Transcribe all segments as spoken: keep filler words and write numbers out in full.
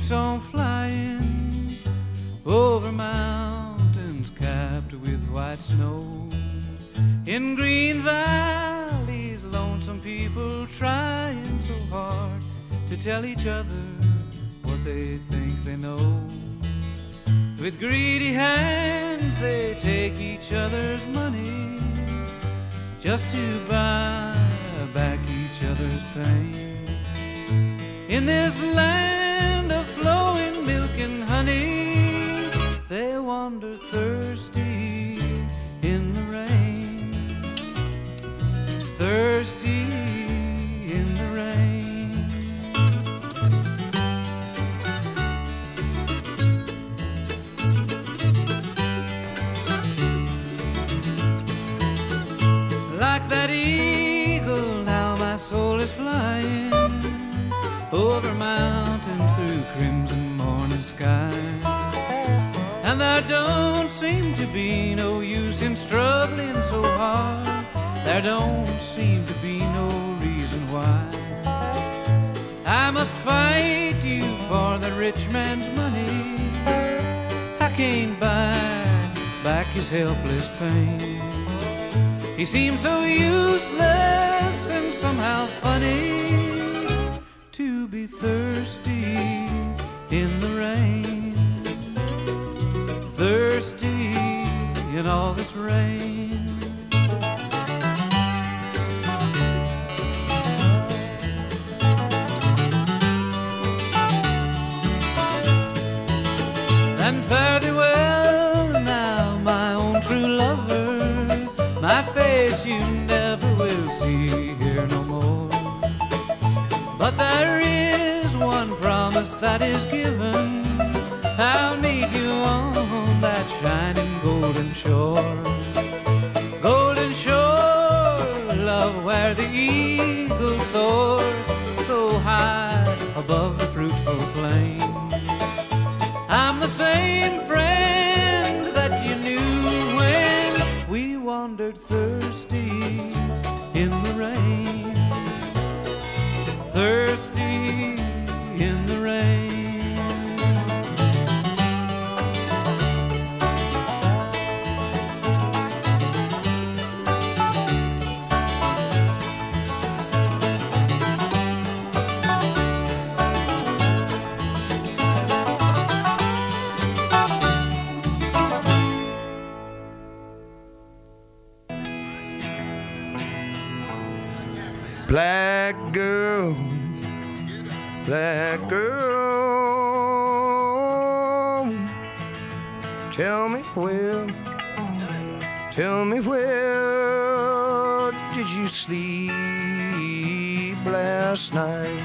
keeps on flying over mountains capped with white snow. In green valleys, lonesome people trying so hard to tell each other what they think they know. With greedy hands they take each other's money just to buy back each other's pain. In this land of flowing milk and honey, they wander thirsty in the rain, thirsty in the rain. Like that eagle, now my soul is flying over mountains through crimson morning skies. And there don't seem to be no use in struggling so hard. There don't seem to be no reason why I must fight you for the rich man's money. I can't buy back his helpless pain. He seems so useless and somehow funny to be thirsty in the rain, thirsty in all this rain. And fare thee well now, my own true lover, my face you never will see here no more. But there is one promise that is given, I'll meet you on that shining golden shore. Golden shore, love, where the eagle soars so high above the fruitful plain. I'm the same friend that you knew when we wandered thirsty in the rain, thirsty in the rain. Black girl, black girl, tell me where, tell me where did you sleep last night?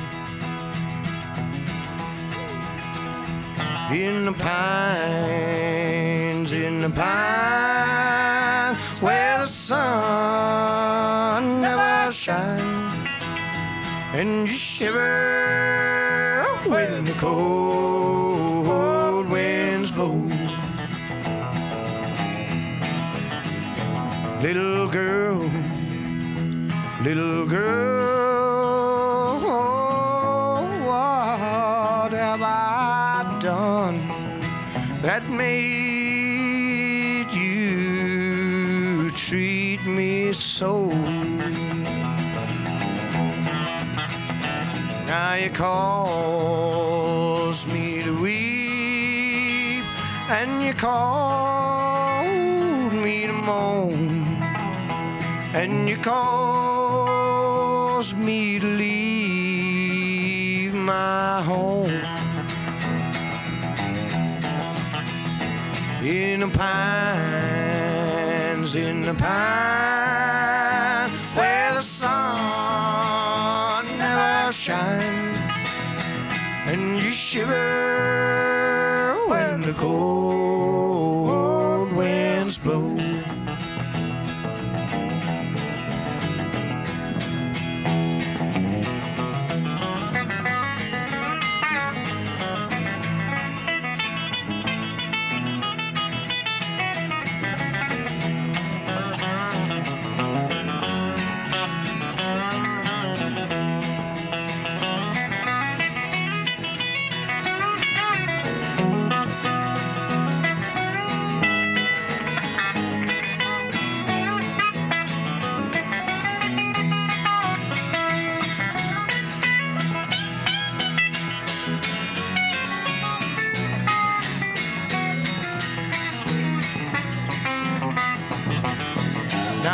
In the pines, in the pines, where the sun never shines, and you shiver when the cold winds blow. Little girl, little girl, what have I done that made you treat me so? Now you cause me to weep, and you cause me to moan, and you cause me to leave my home. In the pines, in the pines, where the sun never shines, and you shiver when the cold winds blow.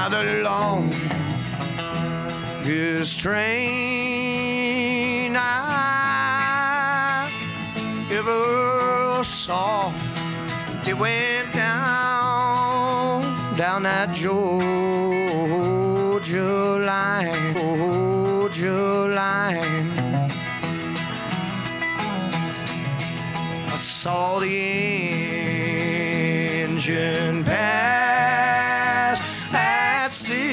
the longest train I ever saw. It went down, down that Georgia line, Georgia line. I saw the engine pass at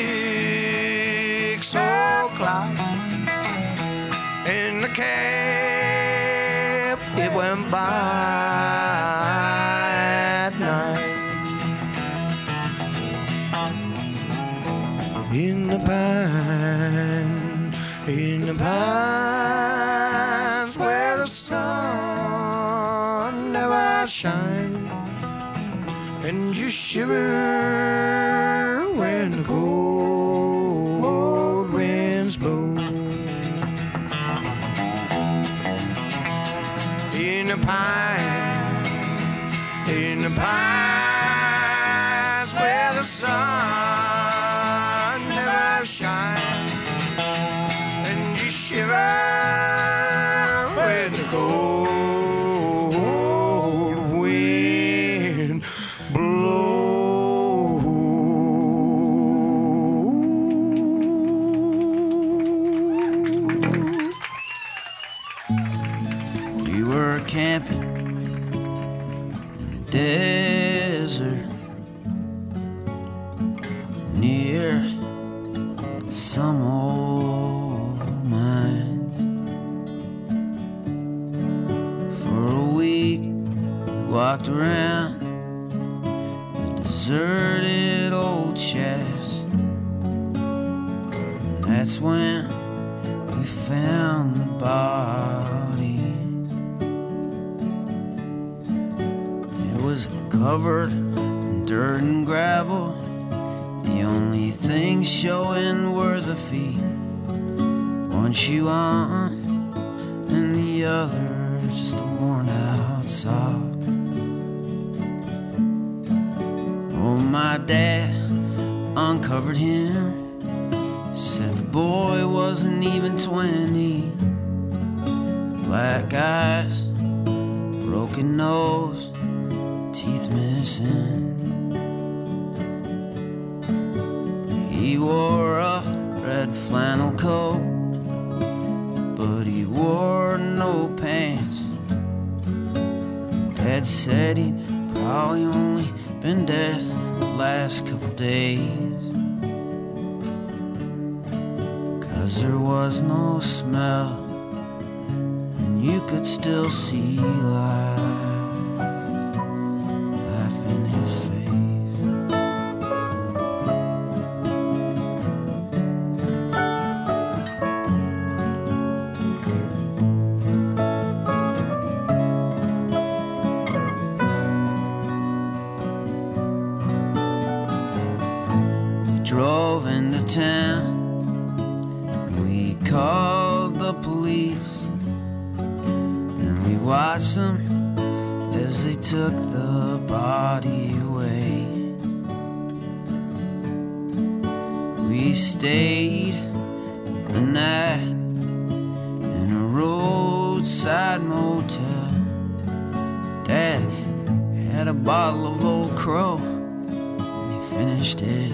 six o'clock, and the cab, it went by at night. In the pines, in the pines, where the sun never shines, and you shiver when the cold winds blow. In the pines, in the pines, where the sun never shines, and you shiver when the cold wind blows. We were camping in the desert near some old mines. For a week we walked around the deserted old shacks, and that's when we found the body. It was covered in dirt and gravel. The only things showing were the feet, one shoe on and the other just a worn out sock. Oh, my dad uncovered him, said the boy wasn't even twenty. Black eyes, broken nose, teeth missing. He wore a red flannel coat, but he wore no pants. Dad said he'd probably only been dead the last couple days, 'cause there was no smell, and you could still see life, life in his face. Drove into town, we called the police, and we watched them as they took the body away. We stayed the night in a roadside motel. Dad had a bottle of Old Crow, and he finished it.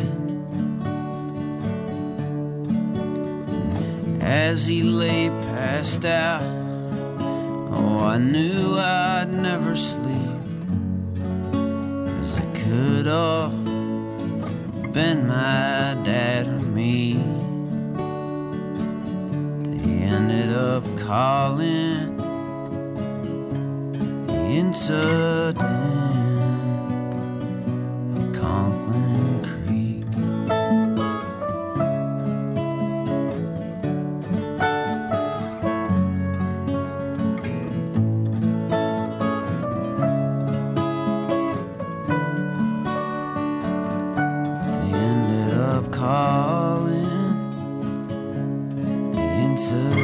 As he lay passed out, oh, I knew I'd never sleep, 'cause it could have been my dad or me. They ended up calling the incident of Conklin Creek. Calling the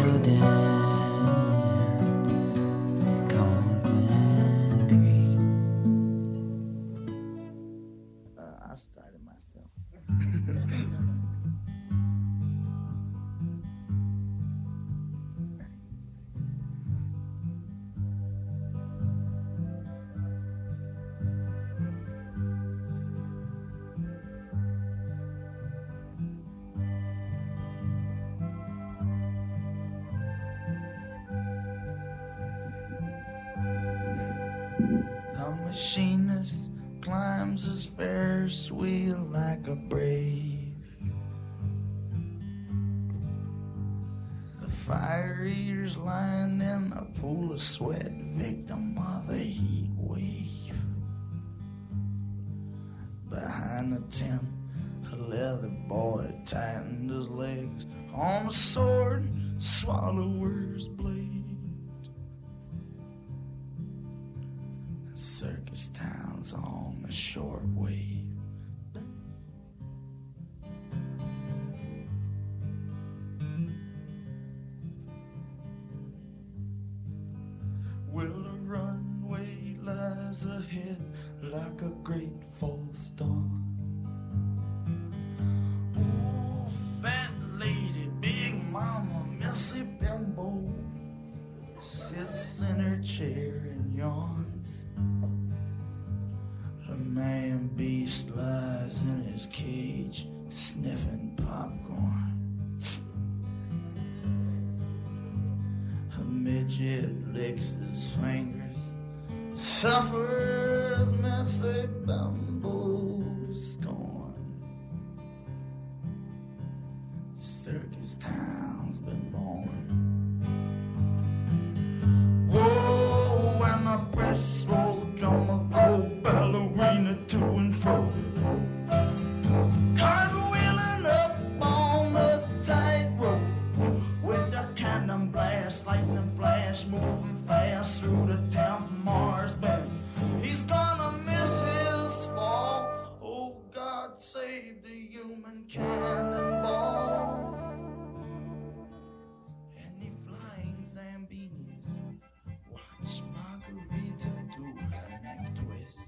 incident at Conklin Creek. machinist climbs his Ferris wheel like a brave. The fire eater's lying in a pool of sweat, victim of the heat wave. Behind the tent, a leather boy tightened his legs on a sword, swallower's blade. The circus town's on the short wave. Well, the runway lies ahead like a great false star. Ooh, fat lady, big mama, Missy Bimbo sits in her chair and yawns. The man beast lies in his cage sniffing popcorn. A midget licks his fingers, suffers Missy Bimbo's scorn. Circus town's been born. Whoa, and the press roll drummer go ballerina to and fro, cartwheeling up on the tightrope with the cannon blast, lightning flash, moving fast through the town from Mars Bend. He's gonna miss his fall. Oh, God save the human cannonball. Any flying Zambinis watch Margarita do her neck twist.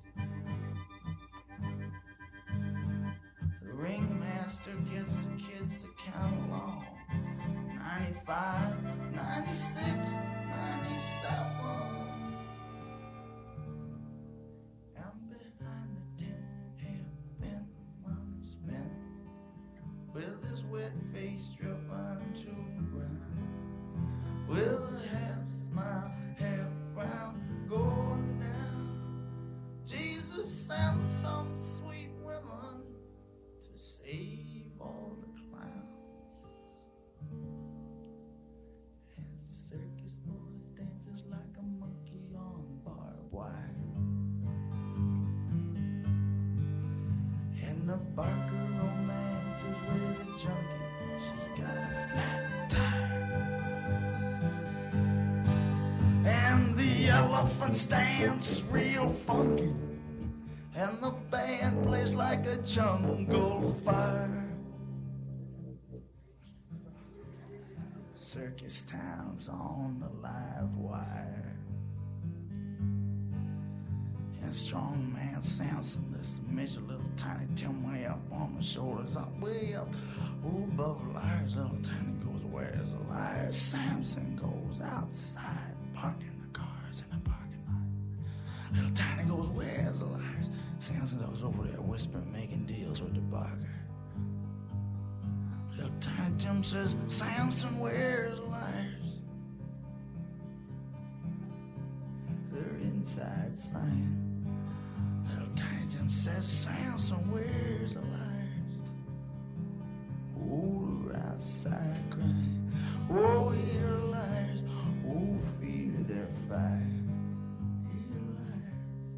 The ringmaster gets the kids to count along. ninety-five, ninety-six, ninety-seven. And behind the tent, hair-bent, money spent, with his wet face dripping to the ground, with a half smile, half frown, going down. Jesus sent some sweet women to save all the clowns. And circus boy dances like a monkey on barbed wire. And the Barker romance is with a junkie. She's got a flat tire. And the elephants dance real funky. And the band plays like a jungle fire. Circus town's on the live wire. And strong man Samson, this midget little tiny Tim way up on my shoulders, up way up, ooh, above the liars. Little tiny goes, where's the liars? Samson goes outside, parking the cars in the parking lot. Little tiny goes, where's the liars? Samson goes over there whispering, making deals with the barker. Little tiny Tim says, Samson, where's the liars? They're inside saying. Little tiny Tim says, Samson, where's the liars? Oh, they're outside crying. Oh, here are liars. Oh, fear their fire. Here are liars.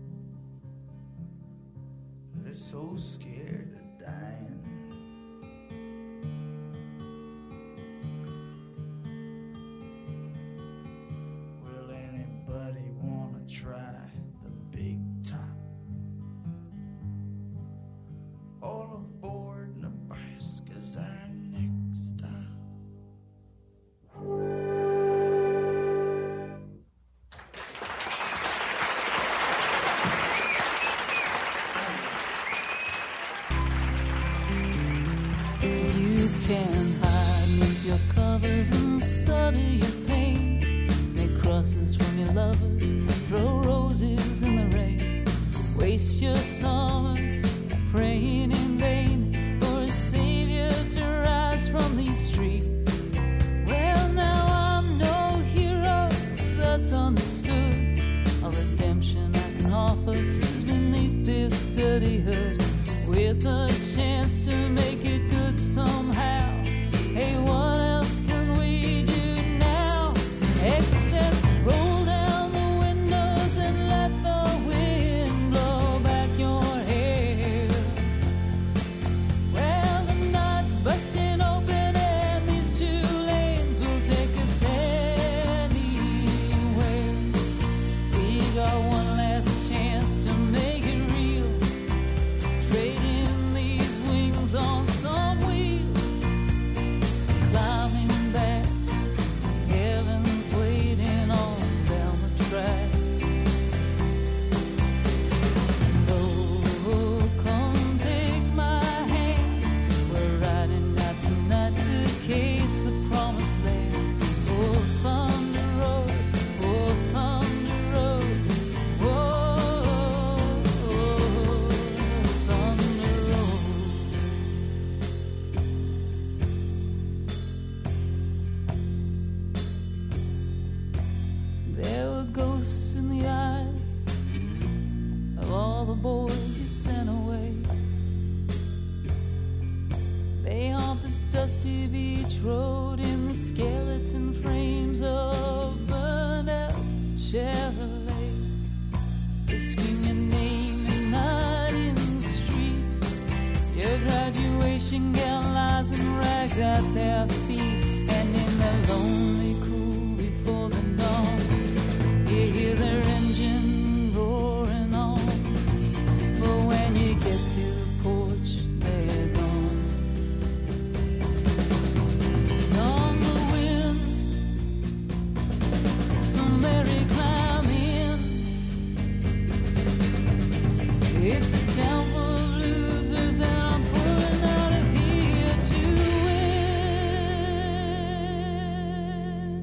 They're so scared of dying. Will anybody wanna try the big top? All aboard Nebraska's our next stop. You can hide with your covers and study your pain. Make crosses from your lovers, throw roses in the rain. Waste your summers praying in vain for a savior to rise from these streets. Well, now I'm no hero, that's understood. A redemption I can offer get the chance to make it good somehow. Hey, what else can we do now except roll down the windows and let the wind blow back your hair? Well, the night's busting open and these two lanes will take us anywhere. We got one last chance to make it real, trading these wings on some wheels, climbing back, heaven's waiting on down the tracks. Oh, come take my hand, we're riding out tonight to case the promised land. Oh, Thunder Road, oh, Thunder Road, oh, Thunder Road. There were ghosts in the eyes of all the boys you sent away. They haunt this dusty beach road in the skeleton frames of burned out Chevrolets. They scream your name at night in the street. Your graduation gown lies in rags at their feet. And in the lonely cool before the dawn, you hear their engine roaring on. But when you get to the porch, they're gone. On the wind, somebody climb in. It's a town full of losers, and I'm pulling out of here to win.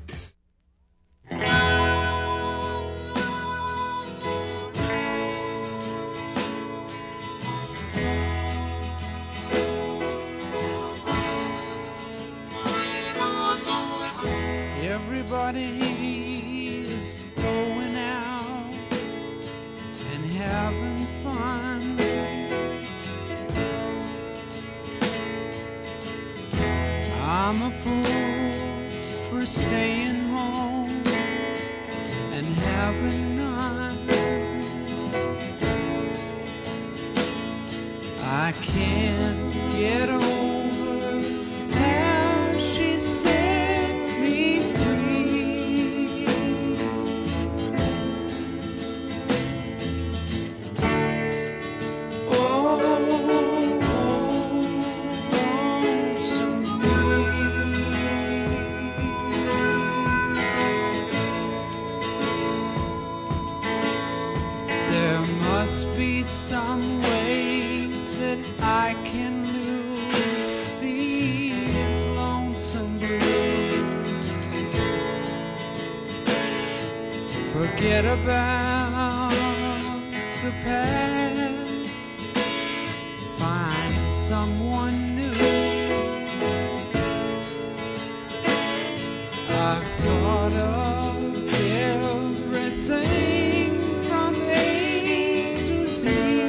Everybody's going out and having fun. I'm a fool for staying home and having none. I can't get over how she set me free. Oh, lonesome me. There must be some way that I can lose these lonesome blues. Forget about the past, find someone new. I've thought of everything from A to Z.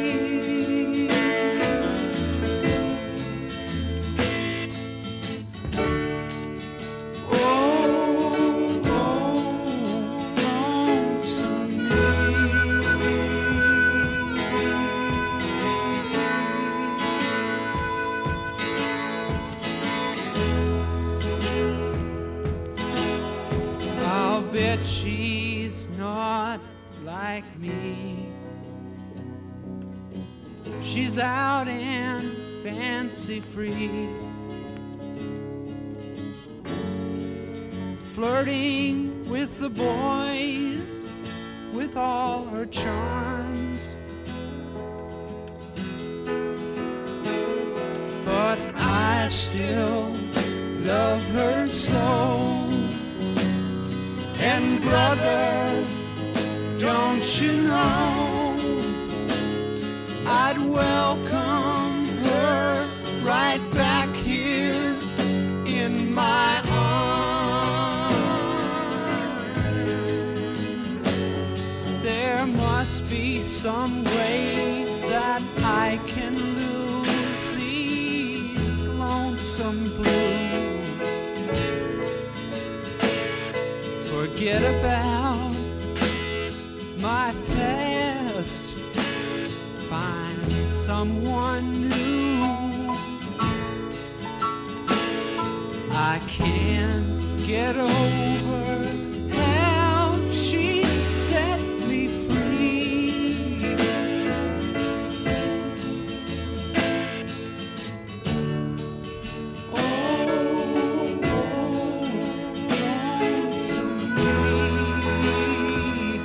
Oh, oh, lonesome me. I'll bet she's not like me. She's out and fancy free, flirting with the boys with all her charms. But I still love her so. And brother, don't you know, I'd welcome her right back here in my arms. There must be some way that that I can lose these lonesome blues. Forget about my past, find someone new. I can't get over how she set me free. Oh, oh, lonesome me.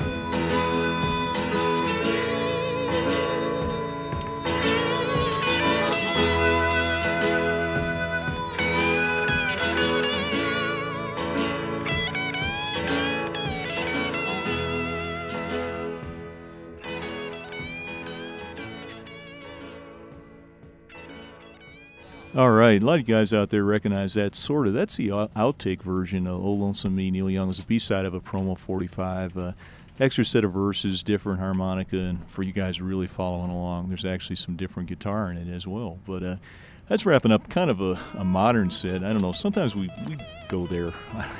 All right, a lot of you guys out there recognize that sort of. That's the out- outtake version of "Oh Lonesome Me." Neil Young was a B-side of a promo forty-five. Uh, extra set of verses, different harmonica, and for you guys really following along, there's actually some different guitar in it as well. But uh, that's wrapping up kind of a, a modern set. I don't know, sometimes we, we go there.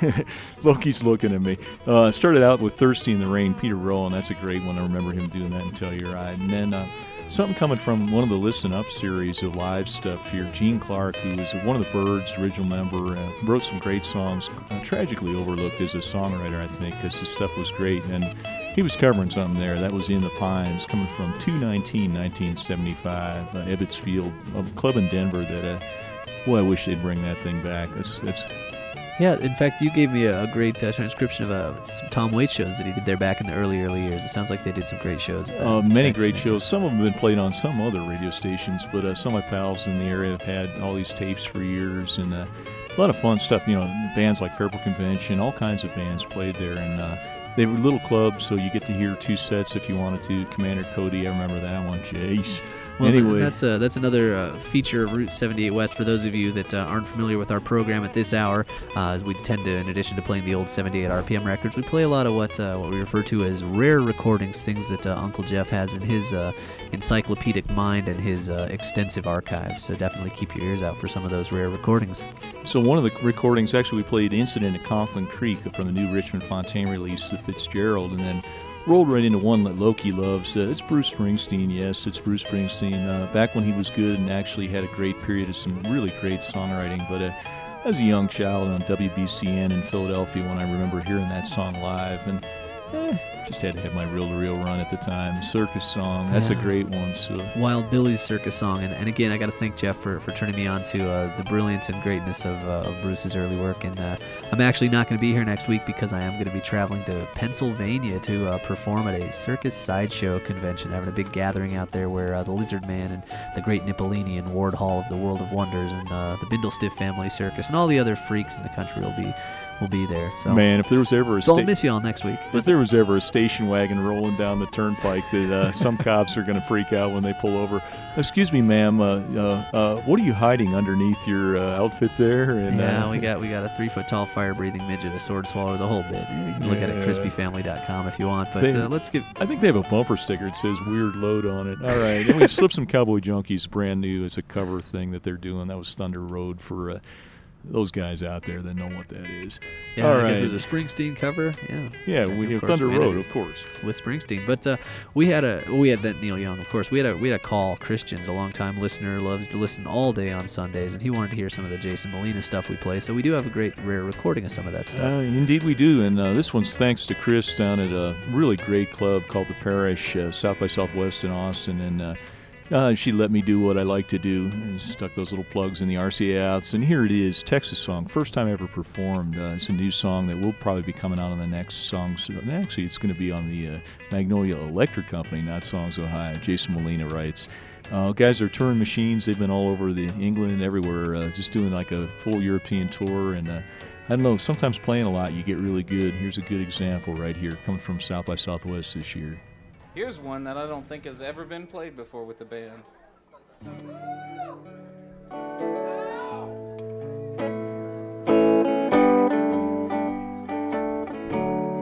Loki's looking at me. Uh, started out with "Thirsty in the Rain," Peter Rowan. That's a great one. I remember him doing that in Telluride. And then uh, something coming from one of the Listen Up series of live stuff here. Gene Clark, who was one of the Byrds' original member, uh, wrote some great songs, uh, tragically overlooked as a songwriter, I think, because his stuff was great. And he was covering something there. That was "In the Pines," coming from two nineteen nineteen seventy-five, uh, Ebbets Field, a club in Denver that, uh, boy, I wish they'd bring that thing back. That's that's. Yeah, in fact, you gave me a, a great uh, transcription of uh, some Tom Waits shows that he did there back in the early, early years. It sounds like they did some great shows. At that, Uh, many back great then. shows. Some of them have been played on some other radio stations, but uh, some of my pals in the area have had all these tapes for years, and uh, a lot of fun stuff. You know, bands like Fairport Convention, all kinds of bands played there, and uh, they were little clubs, so you get to hear two sets if you wanted to. Commander Cody, I remember that one. Jeez. Well, anyway, that's uh, that's another uh, feature of Route seventy-eight West. For those of you that uh, aren't familiar with our program at this hour, uh, as we tend to, in addition to playing the old seventy-eight R P M records, we play a lot of what uh, what we refer to as rare recordings, things that uh, Uncle Jeff has in his uh, encyclopedic mind and his uh, extensive archives. So definitely keep your ears out for some of those rare recordings. So one of the recordings, actually, we played "Incident at Conklin Creek" from the new Richmond Fontaine release, the Fitzgerald, and then rolled right into one that Loki loves. Uh, it's Bruce Springsteen, yes, it's Bruce Springsteen. Uh, back when he was good and actually had a great period of some really great songwriting. But uh, as a young child on W B C N in Philadelphia when I remember hearing that song live, and eh, just had to have my reel-to-reel run at the time. Circus Song, that's Yeah. a great one. So Wild Billy's Circus Song, and, and again, I got to thank Jeff for, for turning me on to uh, the brilliance and greatness of, uh, of Bruce's early work. And uh, I'm actually not going to be here next week because I am going to be traveling to Pennsylvania to uh, perform at a circus sideshow convention. They're having a big gathering out there where uh, the Lizard Man and the Great Nippolini and Ward Hall of the World of Wonders and uh, the Bindlestiff Family Circus and all the other freaks in the country will be will be there. So man, if there was ever a so I'll sta- miss you all next week. if there was ever a station wagon rolling down the turnpike that uh, some cops are going to freak out when they pull over. Excuse me, ma'am. Uh, uh, uh, what are you hiding underneath your uh, outfit there? And, Yeah, uh, we got we got a three foot tall fire breathing midget, a sword swallower, the whole bit. You can look at it Yeah. at crispy family dot com if you want. But They- uh, let's get I think they have a bumper sticker that says "Weird Load" on it. All right, and we slipped some Cowboy Junkies brand new. It's a cover thing that they're doing. That was Thunder Road for uh, those guys out there that know what that is. yeah. All I right. guess it was a Springsteen cover. Yeah. Yeah, And we of have course, Thunder we had Road, it of course. with Springsteen. But uh, we had a we had that Neil Young, of course. We had a we had a call. Christian's a longtime listener, loves to listen all day on Sundays, and he wanted to hear some of the Jason Molina stuff we play. So we do have a great rare recording of some of that Uh, stuff. indeed, we do. And uh, this one's thanks to Chris down at a really great club called The Parish, uh, South by Southwest in Austin. And uh, uh, she let me do what I like to do. And stuck those little plugs in the R C A outs. And here it is, Texas Song. First time ever performed. Uh, it's a new song that will probably be coming out on the next Songs. Actually, it's going to be on the uh, Magnolia Electric Company, not Songs Ohio. Jason Molina writes. Uh, guys are touring machines. They've been all over the England and everywhere, uh, just doing like a full European tour. And uh, I don't know, sometimes playing a lot, you get really good. Here's a good example right here, coming from South by Southwest this year. Here's one that I don't think has ever been played before with the band.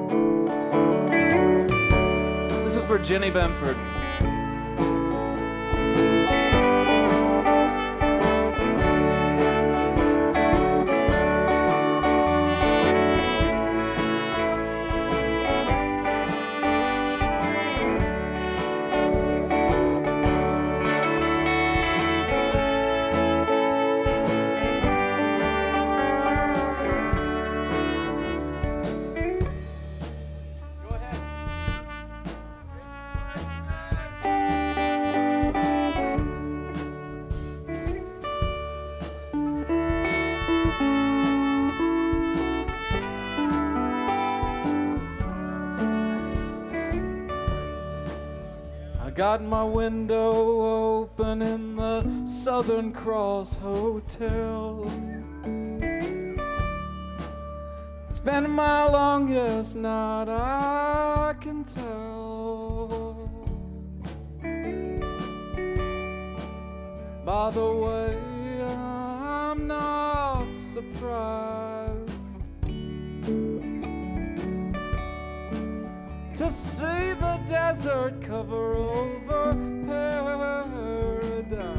This is for Jenny Bamford. got my window open in the Southern Cross Hotel. It's been my longest night, I can tell. By the way, I'm not surprised to see the desert cover over paradise.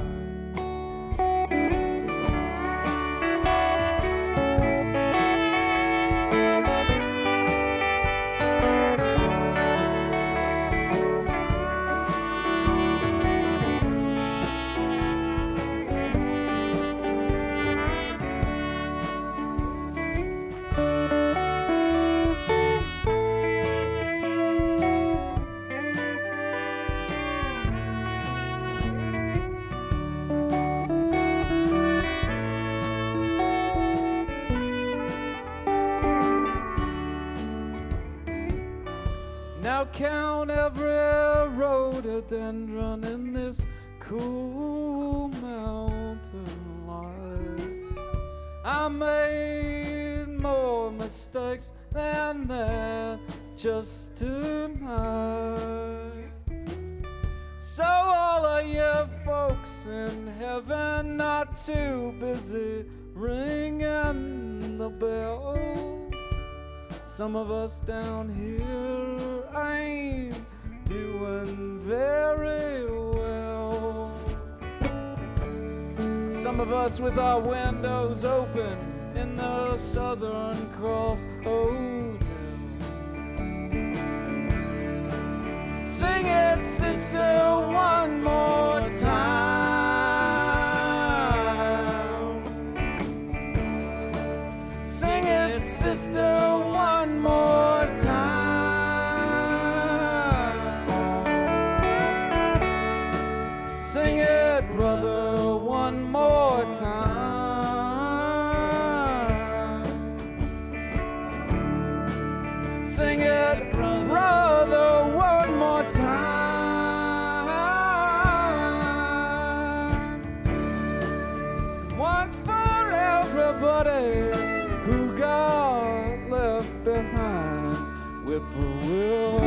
Now count every rhododendron in this cool mountain light. I made more mistakes than that just tonight. So all of you folks in heaven not too busy ringing the bell. Some of us down here ain't doing very well. Some of us with our windows open in the Southern Cross Hotel. Sing it, sister, one more time. Sing it, sister, one more time. Sing it, brother, one more time. Sing it, brother, one more time. Once for everybody who got left behind. Whippoorwill,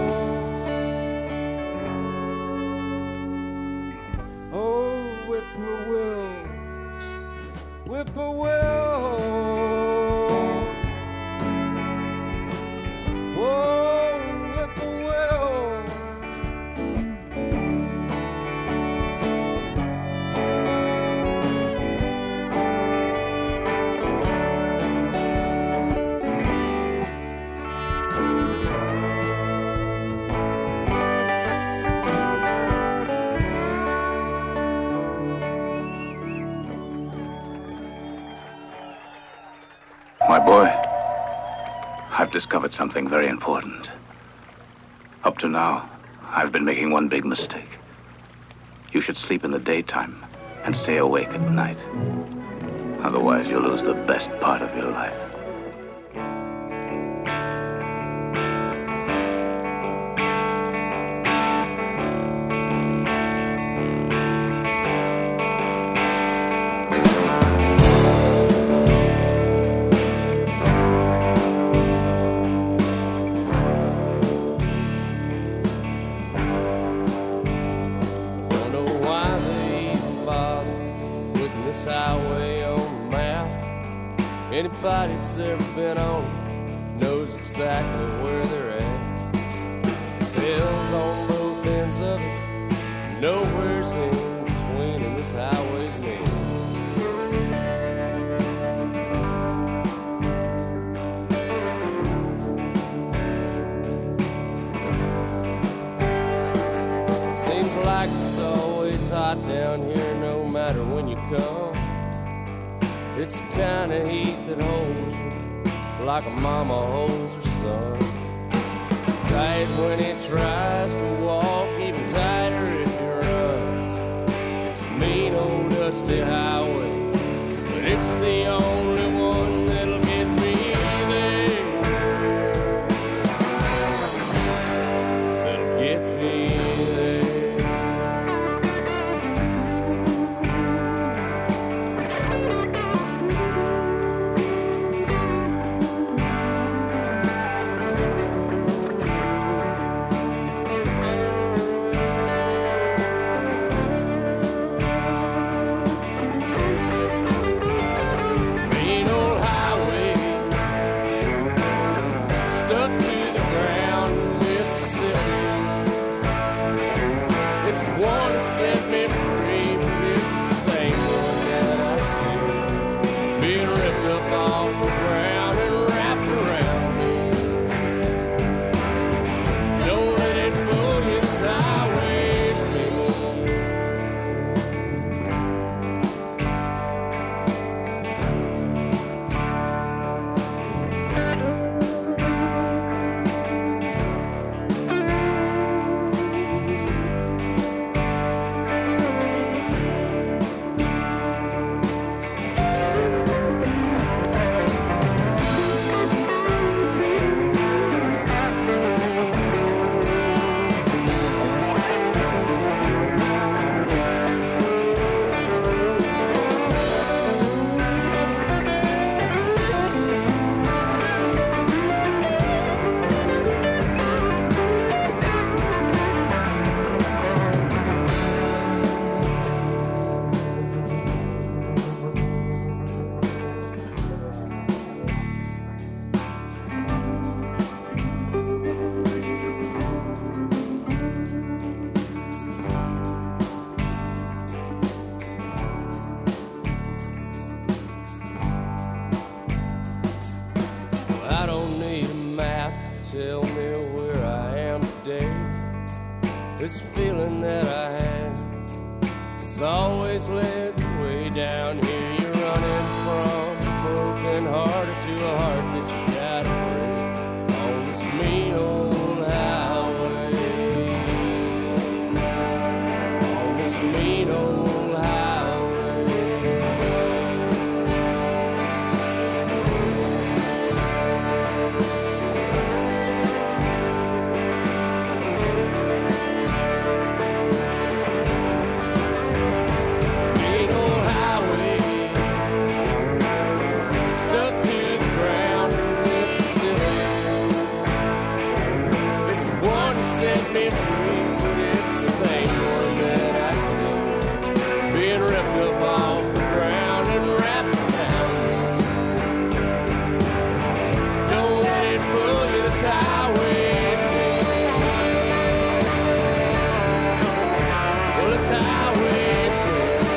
oh whippoorwill, whippoorwill, whoa whippoorwill. My boy, I've discovered something very important. Up to now, I've been making one big mistake. You should sleep in the daytime and stay awake at night. Otherwise, you'll lose the best part of your life. Anybody that's ever been on it knows exactly where they're at. There's hills on both ends of it, nowhere's in between, and this highway's mean. Seems like it's always hot down here, no matter when you come. It's the kind of heat that holds you like a mama holds her son. Tight when he tries to walk, even tighter if he runs. It's a mean old dusty highway, but it's the only one that'll get me there. That'll get me there. one to set me free, but it's the same one that I see being ripped up off the ground and wrapped around me. Don't let it fool you, this highway's me. I don't need a map to tell me where I am today. This feeling that I have has always led the way down here. You're running from a broken heart to a heart that you gotta break on this mean old highway. On this mean old highway. Mean old highway, stuck to the ground in Mississippi. It's the one that set me free, but it's the same one that I see being ripped up off the ground and wrapped around me. Don't let it fool you, this highway's me. Well, this highway's me.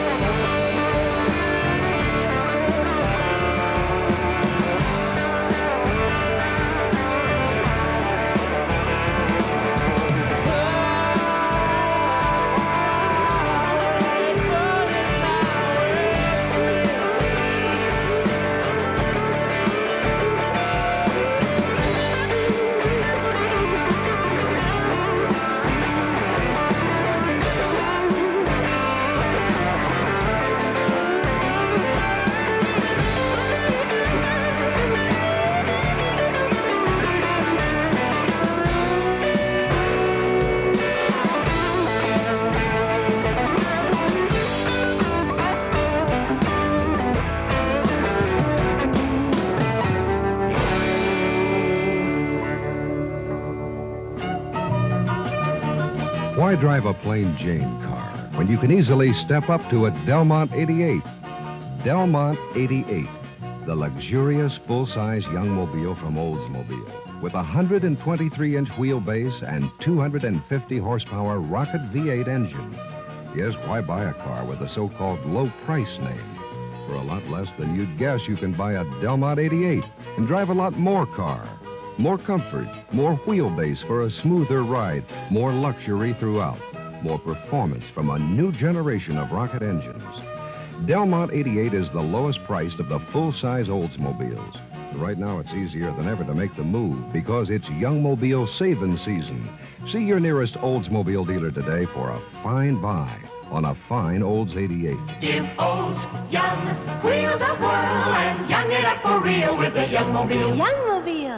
Why drive a plain Jane car when you can easily step up to a Delmont eighty-eight? Delmont eighty-eight, the luxurious full-size young mobile from Oldsmobile, with a one hundred twenty-three inch wheelbase and two hundred fifty horsepower Rocket V eight engine. Yes, why buy a car with a so-called low-price name? For a lot less than you'd guess, you can buy a Delmont eighty-eight and drive a lot more car. More comfort, more wheelbase for a smoother ride, more luxury throughout, more performance from a new generation of rocket engines. Delmont eighty-eight is the lowest priced of the full-size Oldsmobiles. Right now, it's easier than ever to make the move because it's Young Mobile saving season. See your nearest Oldsmobile dealer today for a fine buy on a fine Olds eighty-eight. Give Olds young wheels a whirl and young it up for real with the Young Mobile. Young Mobile.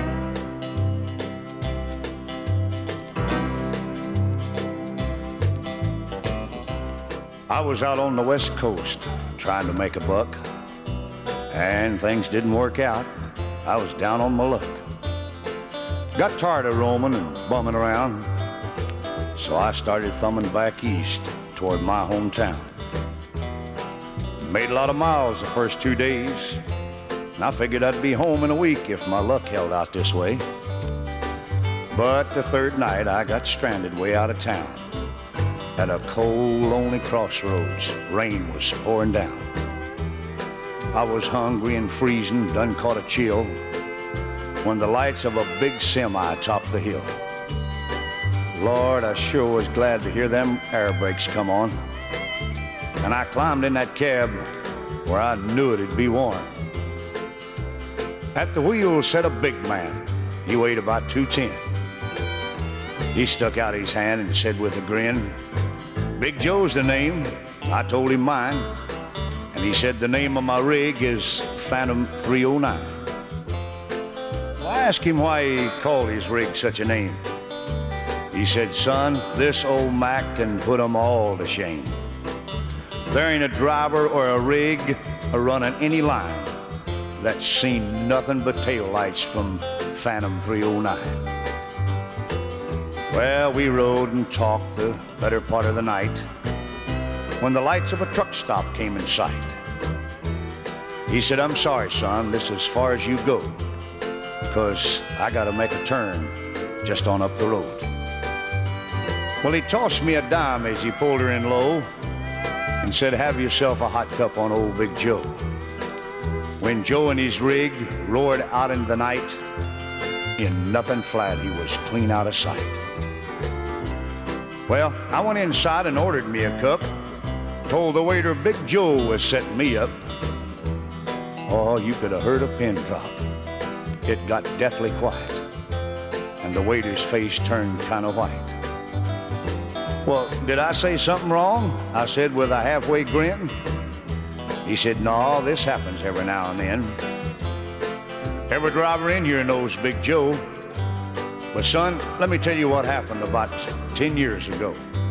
I was out on the West Coast trying to make a buck, and things didn't work out. I was down on my luck. Got tired of roaming and bumming around, so I started thumbing back east toward my hometown. Made a lot of miles the first two days, and I figured I'd be home in a week if my luck held out this way. But the third night I got stranded way out of town. at a cold, lonely crossroads. Rain was pouring down. I was hungry and freezing, done caught a chill, when the lights of a big semi topped the hill. Lord, I sure was glad to hear them air brakes come on. And I climbed in that cab where I knew it'd be warm. At the wheel sat a big man. He weighed about two ten. He stuck out his hand and said with a grin, "Big Joe's the name." I told him mine. And he said the name of my rig is Phantom three oh nine. Well, I asked him why he called his rig such a name. He said, "Son, this old Mac can put 'em all to shame. There ain't a driver or a rig a running any line that's seen nothing but taillights from Phantom three oh nine. Well, we rode and talked the better part of the night when the lights of a truck stop came in sight. He said, "I'm sorry, son, this is as far as you go, because I got to make a turn just on up the road." Well, he tossed me a dime as he pulled her in low and said, "Have yourself a hot cup on old Big Joe." When Joe and his rig roared out into the night, in nothing flat, he was clean out of sight. Well, I went inside and ordered me a cup, told the waiter Big Joe was setting me up. Oh, you could have heard a pin drop. It got deathly quiet, and the waiter's face turned kind of white. "Well, did I say something wrong?" I said with a halfway grin. He said, "No, this happens every now and then. Every driver in here knows Big Joe. But son, let me tell you what happened about ten years ago.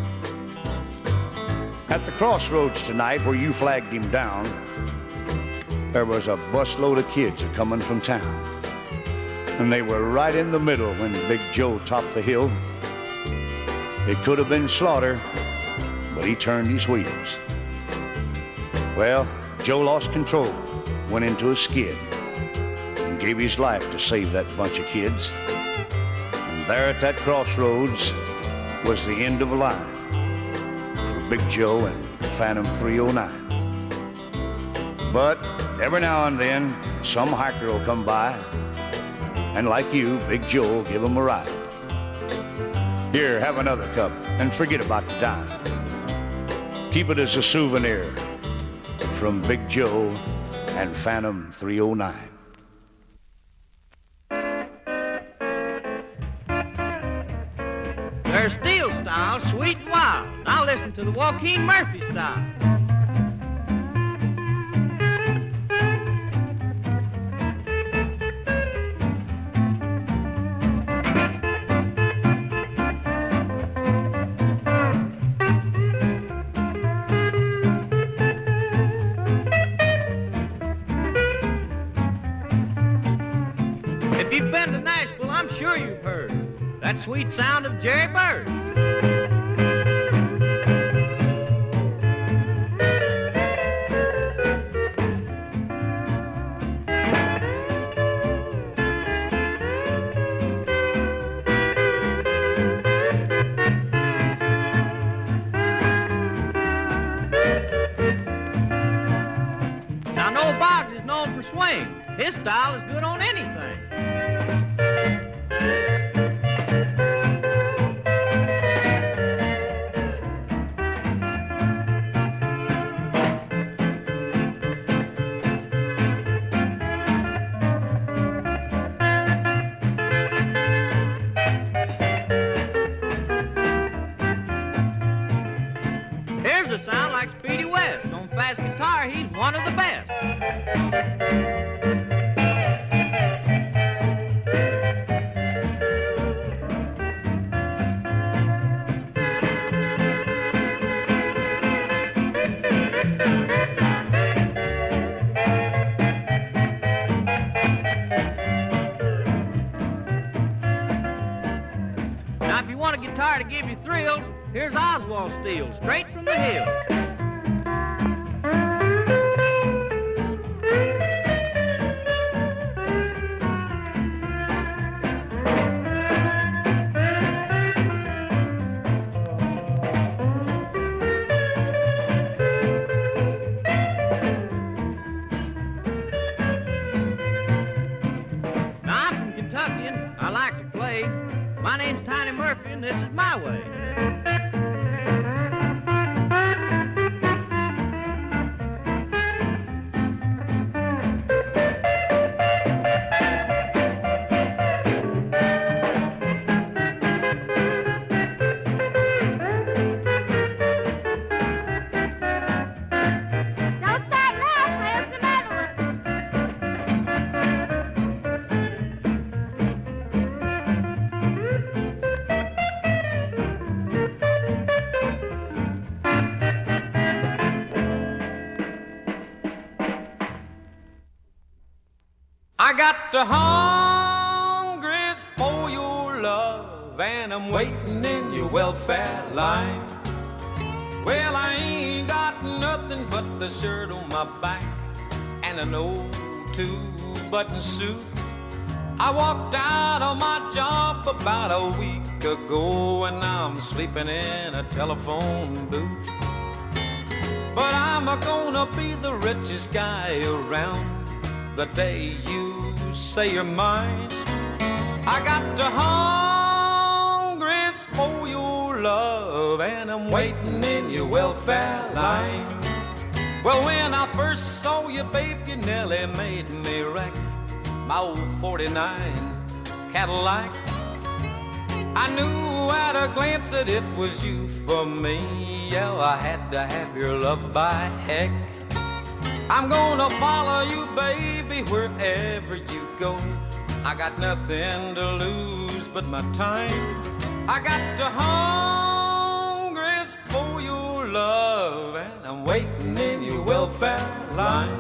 At the crossroads tonight where you flagged him down, there was a busload of kids a-coming from town. And they were right in the middle when Big Joe topped the hill. It could have been slaughter, but he turned his wheels. Well, Joe lost control, went into a skid, and gave his life to save that bunch of kids. And there at that crossroads was the end of a line for Big Joe and Phantom three oh nine. But every now and then, some hiker will come by, and like you, Big Joe will give him a ride. Here, have another cup, and forget about the dime. Keep it as a souvenir from Big Joe and Phantom three oh nine. There's Steel style, sweet and wild. Now listen to the Joaquin Murphy style. If you've been to Nashville, I'm sure you've heard that sweet sound of Jerry Bird. Now, Noel Boggs is known for swing. His style is good on anything. Here's a sound like Speedy West. On fast guitar, he's one of the best. Now, if you want a guitar to give you thrills, here's Oswald Steele, straight from the hill. this is my way. I got the hungers for your love, and I'm waiting in your welfare line. Well, I ain't got nothing but the shirt on my back and an old two-button suit. I walked out on my job about a week ago, and now I'm sleeping in a telephone booth. But I'm gonna be the richest guy around the day you say you're mine. I got the hungers for your love, and I'm waiting in your welfare line. Well, when I first saw you, babe, you nearly made me wreck my old forty-nine Cadillac. I knew at a glance that it was you for me. Yeah, I had to have your love by heck. I'm gonna follow you, baby, wherever you go. I got nothing to lose but my time. I got the hungers for your love, and I'm waiting in your welfare line.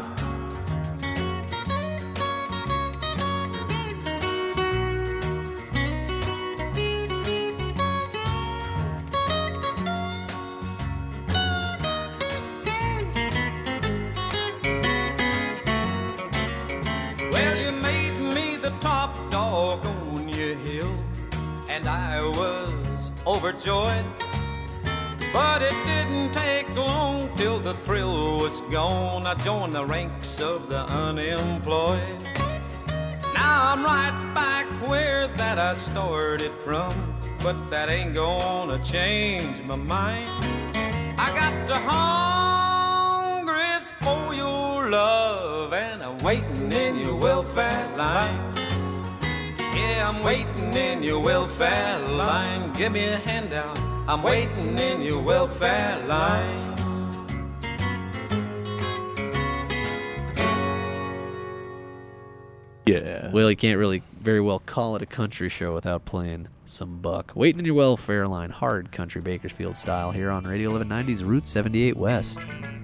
And I was overjoyed, but it didn't take long till the thrill was gone. I joined the ranks of the unemployed. Now I'm right back where that I started from, but that ain't gonna change my mind. I got the hungers for your love, and I'm waiting in your welfare line. Yeah, I'm waiting in your welfare line. Give me a handout. I'm waiting in your welfare line. Yeah. Well, you can't really very well call it a country show without playing some Buck. Waiting in your welfare line, hard country Bakersfield style here on Radio eleven ninety's Route seventy-eight West.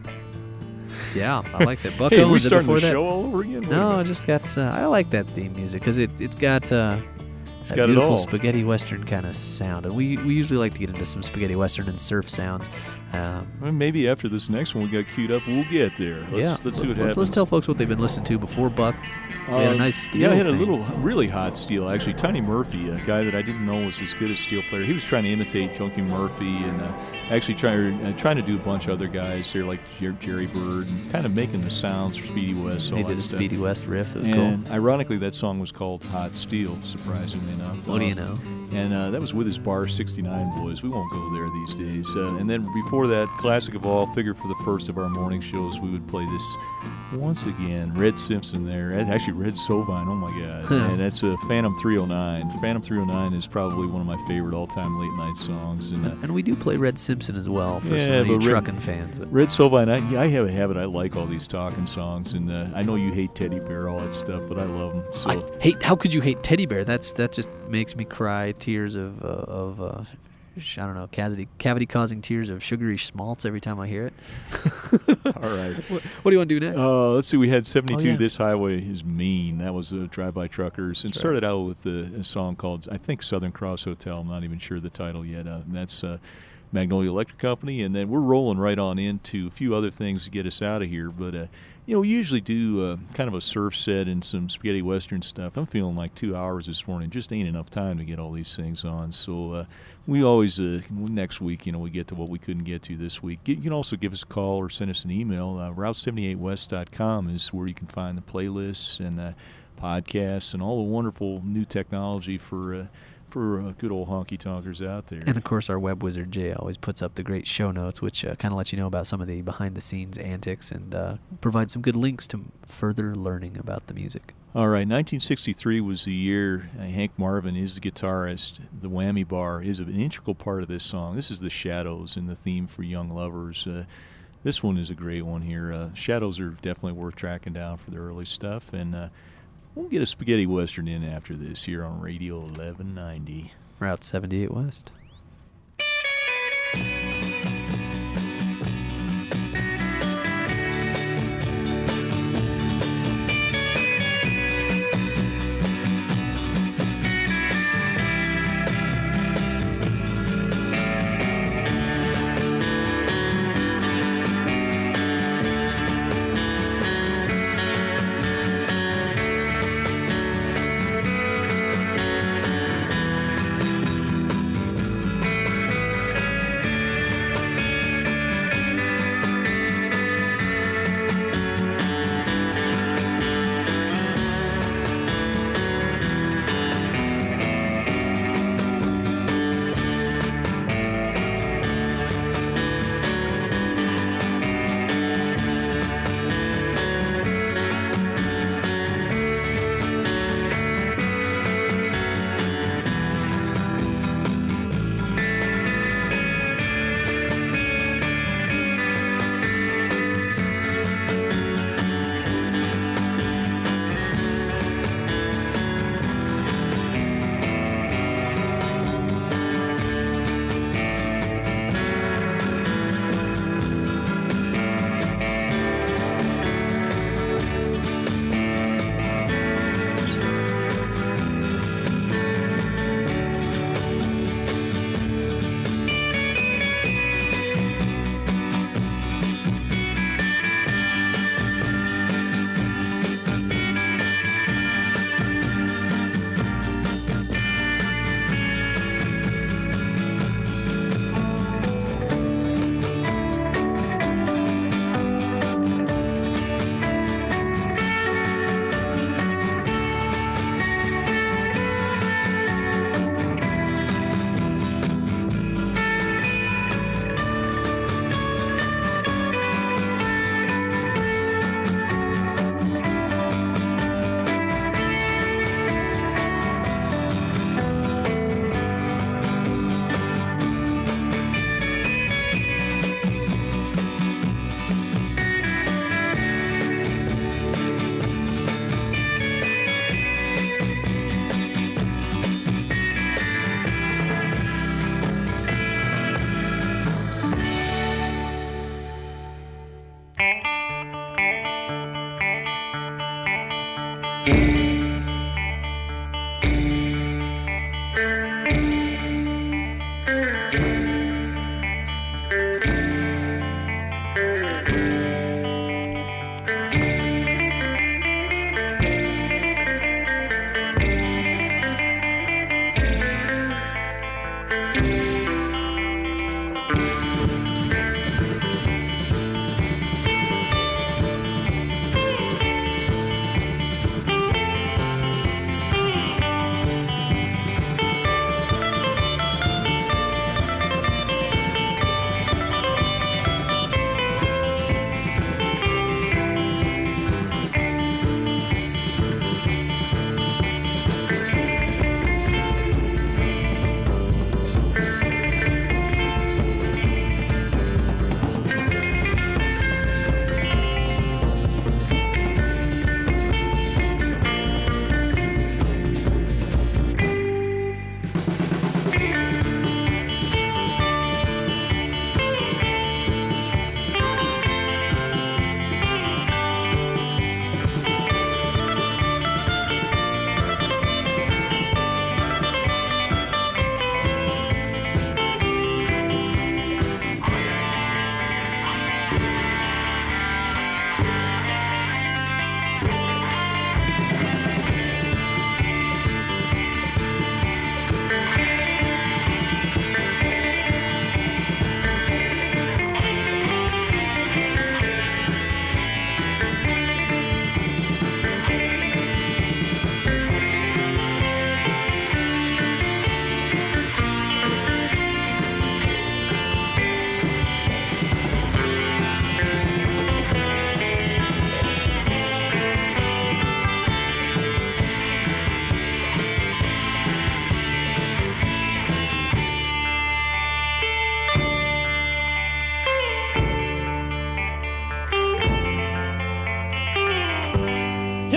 Yeah, I like that. Buck hey, Owens we starting before the that. show all over again? No, I just got. Uh, I like that theme music because it it's got. Uh, It's that got it beautiful all. spaghetti western kind of sound, and we we usually like to get into some spaghetti western and surf sounds. Um, Well, maybe after this next one we got queued up, we'll get there. Let's, yeah, let's see what let's, happens. Let's tell folks what they've been listening to before Buck. We had a Um, nice steel. Yeah, I had a thing. little, really hot steel, actually. Tiny Murphy, a guy that I didn't know was as good a steel player. He was trying to imitate Junkie Murphy and uh, actually trying, uh, trying to do a bunch of other guys there, like Jer- Jerry Bird, and kind of making the sounds for Speedy West. all He that did a stuff. Speedy West riff. That was And cool. ironically, that song was called Hot Steel, surprisingly enough. What do you Uh, know? And uh, that was with his Bar sixty-nine boys. We won't go there these days. Uh, and then before that, classic of all, figure for the first of our morning shows, we would play this once again. Red Simpson there. Actually, Red Sovine. Oh, my God. And that's a uh, Phantom three oh nine. Phantom three oh nine is probably one of my favorite all-time late-night songs. And, uh, And we do play Red Simpson as well for yeah, some of you but Red- trucking fans. But Red Sovine, I, yeah, I have a habit. I like all these talking songs. And uh, I know you hate Teddy Bear, all that stuff, but I love them. So. I hate. How could you hate Teddy Bear? That's that just makes me cry tears of uh, of uh, sh- I don't know cavity cavity causing tears of sugary schmaltz every time I hear it. All right. What, what do you want to do next? Uh, let's see. We had seventy-two. Oh, yeah. This highway is mean. That was uh, Drive-By Truckers, and That's started out with a, a song called, I think, Southern Cross Hotel. I'm not even sure the title yet. Uh, and that's uh, Magnolia Electric Company, and then we're rolling right on into a few other things to get us out of here. But uh, you know, we usually do uh, kind of a surf set and some spaghetti western stuff. I'm feeling like two hours this morning just ain't enough time to get all these things on. So uh, we always uh, next week, you know, we get to what we couldn't get to this week. You can also give us a call or send us an email. Uh, route seventy-eight west dot com is where you can find the playlists and uh, podcasts and all the wonderful new technology for. Uh, for uh, good old honky-tonkers out there. And, of course, our web wizard, Jay, always puts up the great show notes, which uh, kind of let you know about some of the behind-the-scenes antics and uh, provide some good links to further learning about the music. All right, nineteen sixty-three was the year. uh, Hank Marvin is the guitarist. The whammy bar is an integral part of this song. This is the Shadows and the theme for Young Lovers. Uh, this one is a great one here. Uh, Shadows are definitely worth tracking down for the early stuff, and uh, we'll get a spaghetti western in after this here on Radio eleven ninety. Route seventy-eight West.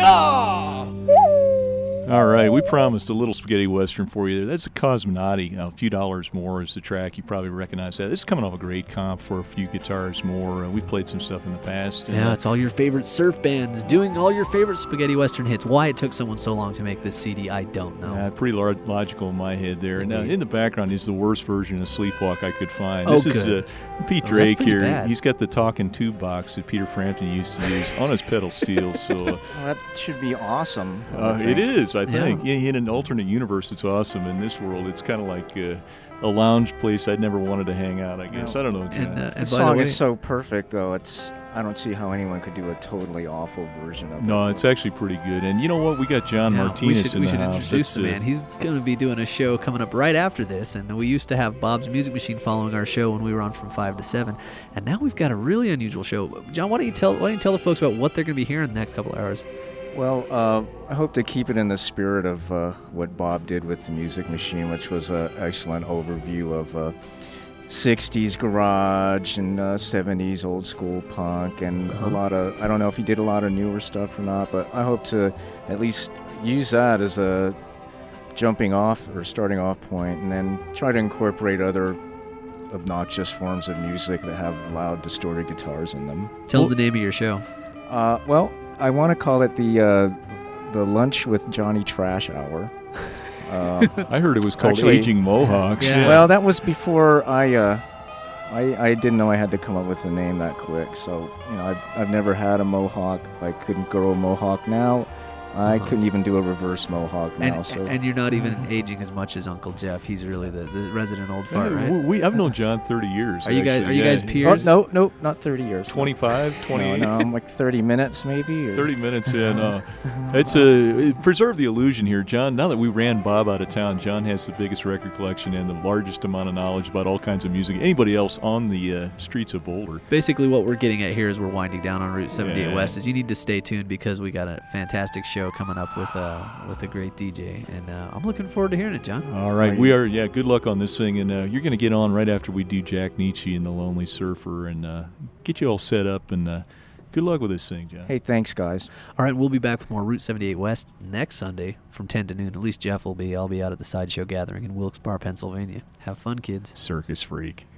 Yeah! All right, we promised a little spaghetti western for you there. That's a Cosmonati. Uh, a few dollars more is the track. You probably recognize that. This is coming off a great comp for a few guitars more. Uh, we've played some stuff in the past. And, Yeah, uh, it's all your favorite surf bands doing all your favorite spaghetti western hits. Why it took someone so long to make this C D, I don't know. Uh, pretty lar- logical in my head there. Now, in the background is the worst version of Sleepwalk I could find. Oh, this good. is uh, Pete Oh, that's Drake pretty here. bad. He's got the talking tube box that Peter Frampton used to use on his pedal steel. So uh, Well, that should be awesome. I uh, would it think. is, I think. Yeah. In an alternate universe, it's awesome. In this world, it's kind of like uh, a lounge place I'd never wanted to hang out, I guess. No. I don't know, John. uh, The song is so perfect, though. It's I don't see how anyone could do a totally awful version of it. No, it's actually pretty good. And you know what? We got John Yeah, Martinez we should, in we the should house. introduce That's, the uh, man. He's going to be doing a show coming up right after this, and we used to have Bob's Music Machine following our show when we were on from five to seven, and now we've got a really unusual show. John, why don't you tell why don't you tell the folks about what they're going to be hearing in the next couple of hours? Well, uh, I hope to keep it in the spirit of uh, what Bob did with the Music Machine, which was an excellent overview of uh, sixties garage and uh, seventies old school punk and Uh-huh. a lot of, I don't know if he did a lot of newer stuff or not, but I hope to at least use that as a jumping off or starting off point and then try to incorporate other obnoxious forms of music that have loud distorted guitars in them. Tell them the name of your show. Uh, well, I want to call it the uh, the Lunch with Johnny Trash Hour. Uh, I heard it was called actually- Aging Mohawks. Yeah. Well, that was before I, uh, I I didn't know I had to come up with a name that quick. So you know, I've I've never had a mohawk. I couldn't grow a mohawk now. I Uh-huh. couldn't even do a reverse mohawk now. And, so and you're not even aging as much as Uncle Jeff. He's really the, the resident old fart, Yeah, right? we, we- I've known John thirty years. Are you guys- actually. are you Yeah. guys peers? Oh, no, no, not thirty years. twenty-five, twenty-eight? No, no, I'm like thirty minutes maybe. Or? thirty minutes, yeah, no. It's a it, preserve the illusion here, John. Now that we ran Bob out of town, John has the biggest record collection and the largest amount of knowledge about all kinds of music. Anybody else on the uh, streets of Boulder? Basically, what we're getting at here is we're winding down on Route seventy-eight Yeah. West. Is you need to stay tuned because we got a fantastic show coming up with uh, with a great D J, and uh, I'm looking forward to hearing it, John. All right, we are. Yeah, good luck on this thing, and uh, you're going to get on right after we do Jack Nietzsche and the Lonely Surfer, and uh, get you all set up. And uh, good luck with this thing, John. Hey, thanks, guys. All right, we'll be back with more Route seventy-eight West next Sunday from ten to noon. At least Jeff will be. I'll be out at the Sideshow Gathering in Wilkes-Barre, Pennsylvania. Have fun, kids. Circus freak.